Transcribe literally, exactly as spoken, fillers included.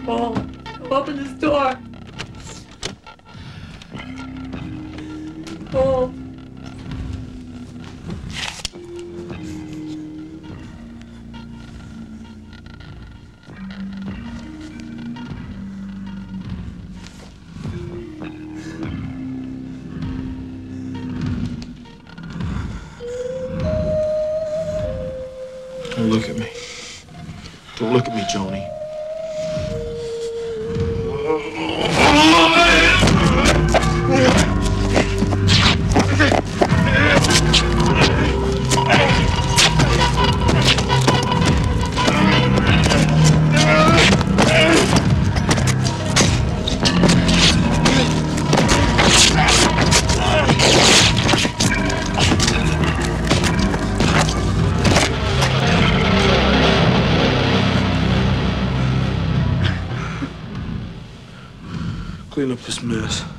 Paul, come open this door. Paul. Don't look at me. Don't look at me, Joni. Clean up this mess.